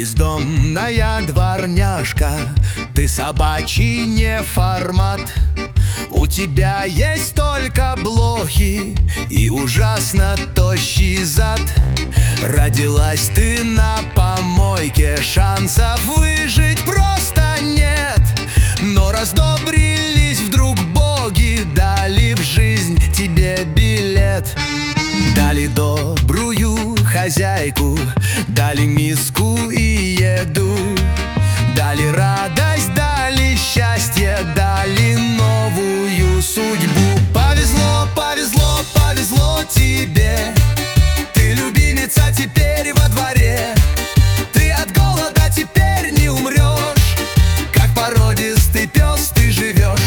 Бездомная дворняжка, ты собачий не формат. У тебя есть только блохи и ужасно тощий зад. Родилась ты на помойке, шансов выжить просто нет. Но раздобрились вдруг боги, дали в жизнь тебе билет. Дали добрую хозяйку, дали миску и еду, дали радость, дали счастье, дали новую судьбу. Повезло, повезло, повезло тебе, ты любимица теперь во дворе. Ты от голода теперь не умрешь, как породистый пес ты живешь.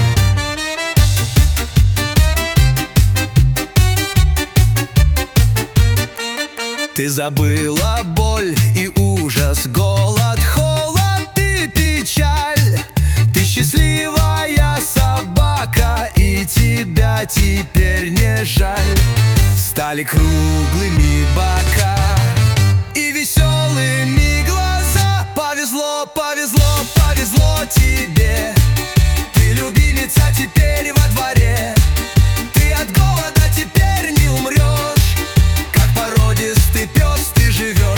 Ты забыла боль и ужас, голод, холод и печаль. Ты счастливая собака, и тебя теперь не жаль. Стали круглыми бока и веселыми глаза. Повезло, повезло, повезло тебе, ты любимица теперь во дворе. Ты от голода теперь не умрешь, как породистый пес ты живешь.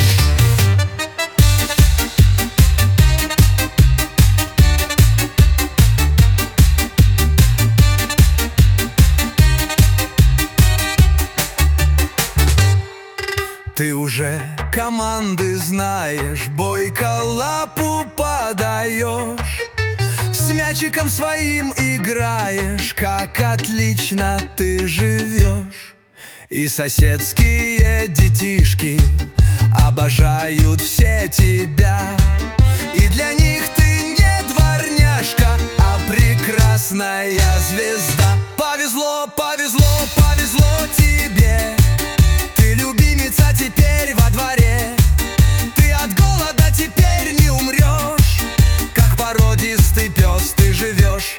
Ты уже команды знаешь, бойко лапу подаешь, с мячиком своим играешь, как отлично ты живешь. И соседские детишки обожают все тебя, и для них ты не дворняжка, а прекрасная звезда. Повезло, повезло, повезло тебе, ты любимица теперь во дворе. Ты от голода теперь не умрешь, как породистый пес ты живешь.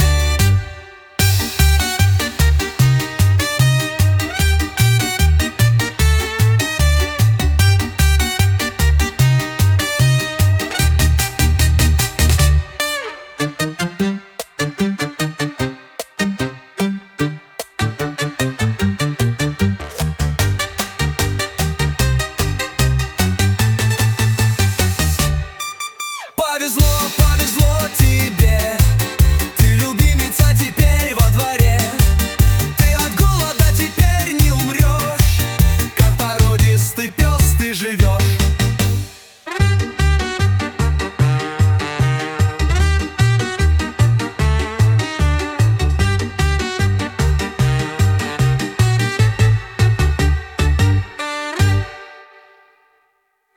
Повезло, повезло тебе, ты любимица теперь во дворе. Ты от голода теперь не умрешь, как породистый пес ты живешь.